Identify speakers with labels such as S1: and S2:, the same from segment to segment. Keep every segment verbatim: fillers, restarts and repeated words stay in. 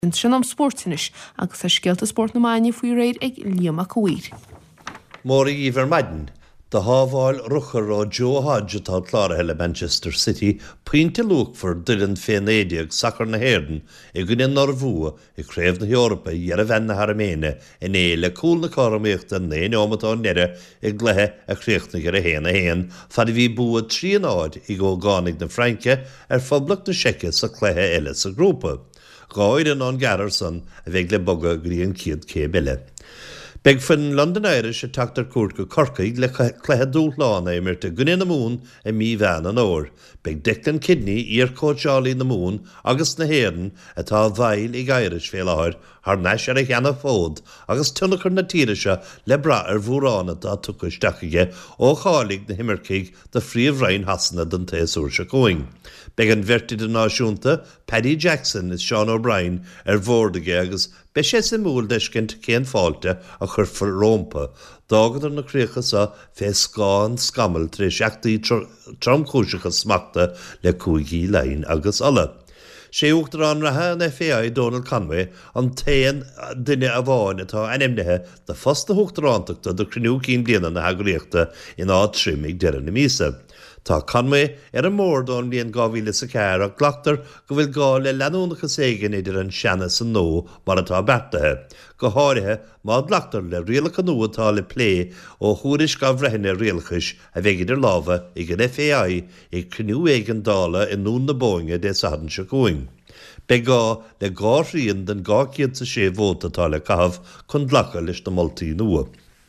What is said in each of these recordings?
S1: sin am sportinis agus a scialta sport na maine faoi réid ag Liam Cuir.
S2: Mórí Iver Madden, de hábháil ruchar ó Joe Hodge atá chlárathe le Manchester City, puinte lúg for duireann féin éideag sacr na Héireann i gcuine Norvua i créimh na Eorpa ar a bhean na Haraméine in é le cúl na cáraméachta na ómatá nere i gluthe a chréochtnaigh ar a héana a héan, fad bhí bua trí an áid i go gánig na Franke ar phoblach na Seice sa chluthe eile sa grúpa. Gáir an an Garrison a bheith le boga gríon ciad cé bille. Beg fan London Irish a tactar cuat go corcaigh le chluthe dúllána i mirta gunine na mún i mí bhean an óir. Beg Declan Kidney íar cóteálaí na mún agus na Héireann atá bhail ag Irish fé láthir ar neis ar a cheanna fód agus tunnachar na tíiriise le bra ar bhúránna dá tucaisteachige ó chálaigh na himircaigh de phríomhrainn hasanna don téasúr se going. Beg an bhirtid an náisiúnta, Paddy Jackson is Sean O'Brien ar bhórdaige agus be sé sa múl deiscint céan fáilte a chur for rómpa. Dágadar na críochas a fé scáin scamal trí seachtaí tramcúiseachas smachta le cúigí lein agus alla. sé uachtar an rathe an F A I Donald Conway an téan duine a bháin atá animnithe de fosta huachtaránachta do crinú cín bliana na hagréachta in ád trim ag deireadh na míosa. Tá Conway ar an mór don bhíon gábhíle sa cear ach glachtar go bhfuil gá le leanúnachas éigean idir an seanna san nó mar atá bertathe. Go háirithe má glachtar le rialacha nua atá le plé ó thuairis go bhreithine rialachais a bheith idir lábha ag an F A I ag crinú éigean dála in nún na bóinge dé sadan se going. Be gá le gá rion den gá ciad sa sé bhóta atá le cabh chun dlacha leis na moltaí nua.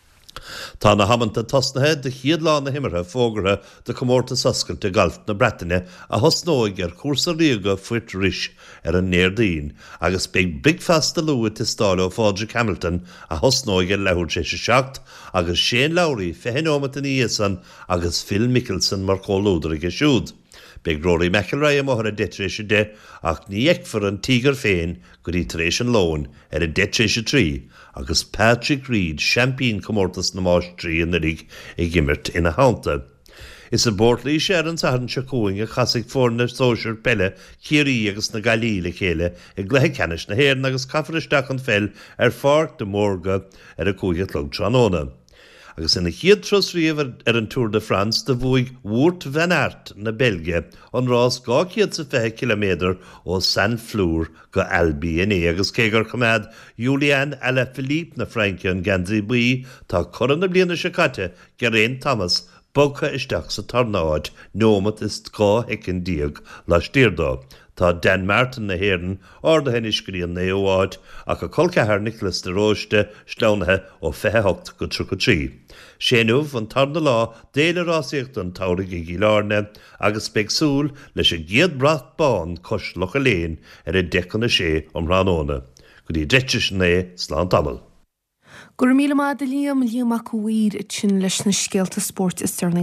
S2: Tá na hamananta tosnathe de chiad lá na himimethe fógartha de comórta sascailte galft na Breataine a thosnóig ar cuasa riaga fuit ris ar an néardaín, agus beag bricfast de lua tistála ó Fádric Hamilton a thosnóig ar leabhar sé seacht, agus Shane Lowry fehinómat in íasan agus Phil Mickelson mar cólúdar ag siúd. Beg Rory McIlroy am ohar a detréise de ach ní eicfar an tígar féin go dtí tréis an lón ar a detréise trí, agus Patrick Reed, champion comórtas na máistrí in rig i gimmert ina hánta. Is a bortlí sé ar an sahan se cúing a chasig fórna sóisiir pelle chiarí agus na galí le chéile ag gluthe ceannis na Héireann agus caffaristeach an fel ar fárt de mórga ar a cúige tlog tróna. Agus ina chiad tros riamh ar an Tour de France de bhuaig Wout van Aert na Belge an rás gá chiad sa feithe kilométer ó San Flour go Albi in é agus cégar chumad Julian Alaphilippe na Franke an Ganzi Bui tá coran na bliana se caite Geraint Thomas bogcha isteach sa tarnáid nómat is gá hecin diag lá stírdá. Tá Dan Martin na Héireann orda hen iscríon na óáid ach a colcethar Nicholas de Roiste sleanathe ó fethehocht go tru go trí. Séanmh an tarna lá déile rásaíocht an táirigh i gílárne agus beagsúil leis a giad brath bán cos locha léin ar a dechan na sé om ránóna. Go dtí dreiteis na slán tamil.
S1: Gur míle má de Liam Liam Cuir sin leis na scialta sport is